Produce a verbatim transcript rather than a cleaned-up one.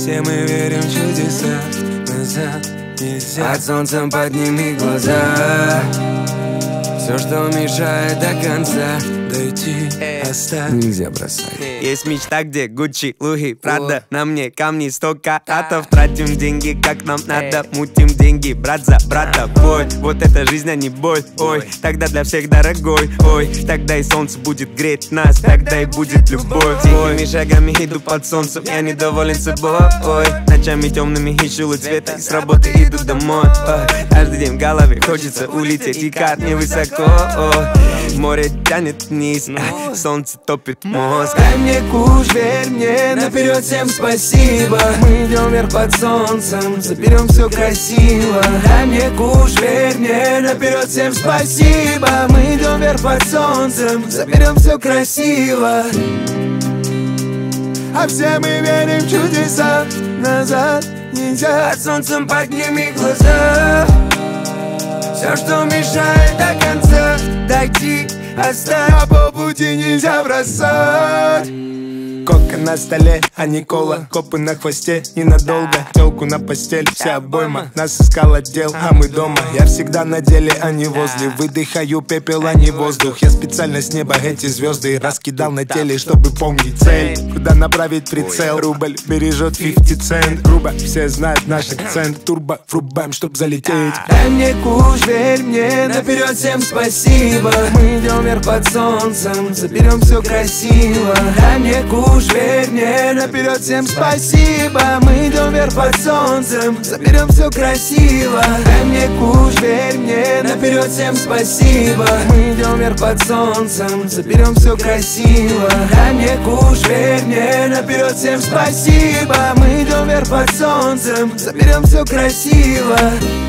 Все мы верим в чудеса, назад нельзя. Под солнцем подними глаза. Все, что мешает до конца дойти, оставь, нельзя бросать. Есть мечта, где Гуччи, Луи, Прада. На мне камни сто каратов. Тратим деньги, как нам надо. Мутим деньги, брат за брата. Бой, вот это жизнь, а не боль. Ой, тогда для всех дорогой. Ой, тогда и солнце будет греть нас. Тогда и будет любовь. Тихими шагами иду под солнцем, я недоволен собой. Ой, ночами темными ищу луч света. И с работы иду домой. Ой, каждый день в голове хочется улететь. И как невысоко. Ой, море тянет вниз, солнце топит мозг. Дай мне куш, верь мне, наперед всем спасибо. Мы идем вверх под солнцем, заберем все красиво. Дай мне куш, верь мне, наперед всем спасибо. Мы идем вверх под солнцем, заберем все красиво. А все мы верим в чудеса, назад нельзя. Под солнцем подними глаза. Все, что мешает до конца дойти, оставь. А по пути нельзя бросать. Кока на столе, а не кола. Копы на хвосте, ненадолго. Телку на постель, вся обойма. Нас искал отдел, а мы дома. Я всегда на деле, а не возле. Выдыхаю пепел, а не воздух. Я специально с неба эти звезды раскидал на теле, чтобы помнить цель. Куда направить прицел? Рубль бережет пятьдесят цент. Грубо, все знают наш акцент. Турбо врубаем, чтоб залететь. Дай мне куш, верь мне, наперед всем спасибо. Мы идем вверх под солнцем, заберем все красиво. Дай мне куш, верь мне, наперед всем спасибо. Мы идем вверх под солнцем, заберем все красиво. Дай мне куш, верь мне, наперед всем спасибо. Мы идем вверх под солнцем, заберем все красиво. Дай мне куш, верь мне, наперед всем спасибо. Мы идем вверх под солнцем, заберем все красиво.